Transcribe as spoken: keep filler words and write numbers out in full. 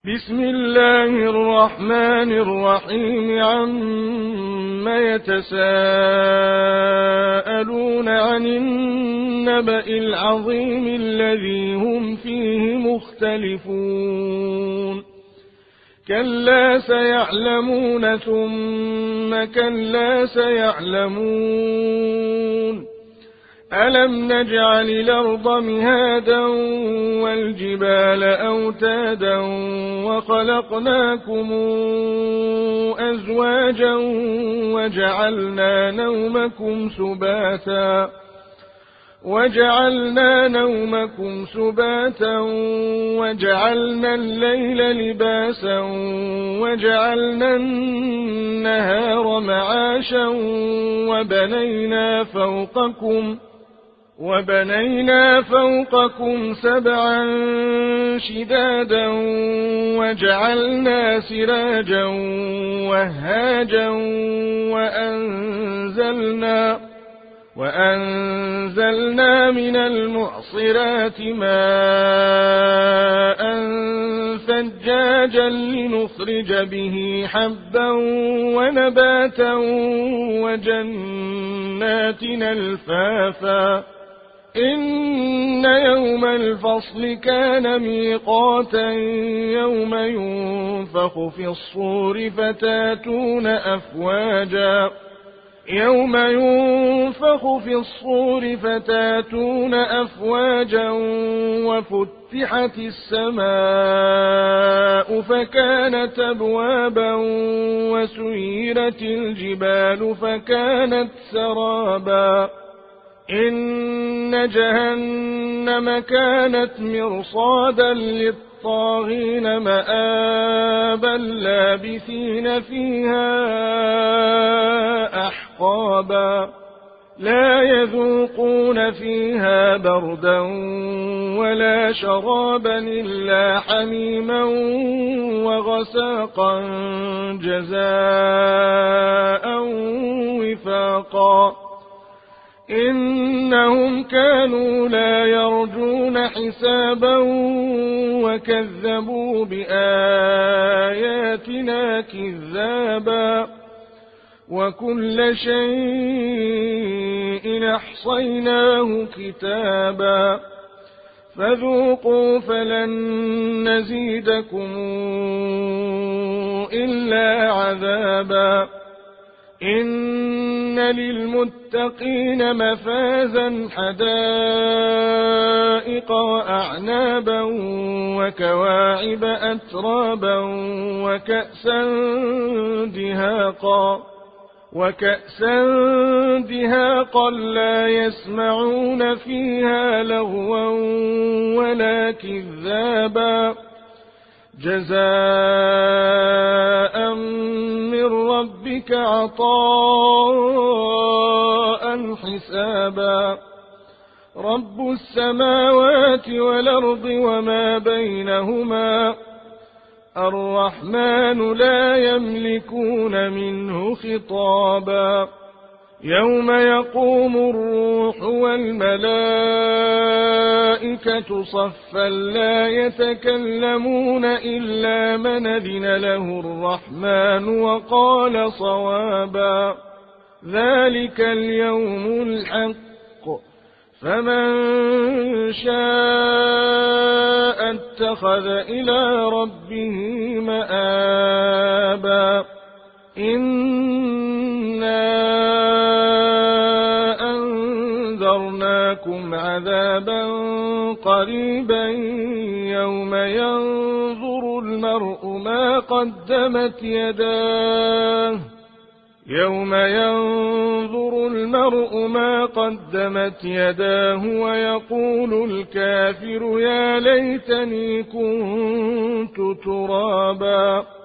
بسم الله الرحمن الرحيم عم يتساءلون عن النبأ العظيم الذي هم فيه مختلفون كلا سيعلمون ثم كلا سيعلمون ألم نجعل الأرض مهادا والجبال أوتادا وخلقناكم أزواجا وجعلنا نومكم سباتا وجعلنا نومكم سباتا وجعلنا الليل لباسا وجعلنا النهار معاشا وبنينا فوقكم وبنينا فوقكم سبعا شدادا وجعلنا سراجا وهاجا وأنزلنا وأنزلنا من المعصرات ماء ثجاجا لنخرج به حبا ونباتا وجنات ألفافا إن يوم الفصل كان ميقاتا يوم ينفخ في الصور فتاتون أفواجا يوم ينفخ في الصور فتاتون أفواجا وفتحت السماء فكانت أبوابا وسيرت الجبال فكانت سرابا إن جهنم كانت مرصادا للطاغين مآبا لابثين فيها أحقابا لا يذوقون فيها بردا ولا شرابا إلا حميما وغساقا جزاء وفاقا إنهم كانوا لا يرجون حسابا وكذبوا بآياتنا كذابا وكل شيء أحصيناه كتابا فذوقوا فلن نزيدكم إلا عذابا إن للمتقين مفازا حدائق وأعنابا وكواعب أترابا وكأسا دهاقا وكأسا دهاقا لا يسمعون فيها لغوا ولا كذابا جزاء من ربك عطاء حسابا رب السماوات والأرض وما بينهما الرحمن لا يملكون منه خطابا يوم يقوم الروح والملائكة صفا لا يتكلمون إلا من أذن له الرحمن وقال صوابا ذلك اليوم الحق فمن شاء اتخذ إلى ربه مآبا إنا أنذرناكم عذابا قريبا يوم ينظر المرء ما قدمت يداه يوم ينظر المرء ما قدمت يداه ويقول الكافر يا ليتني كنت ترابا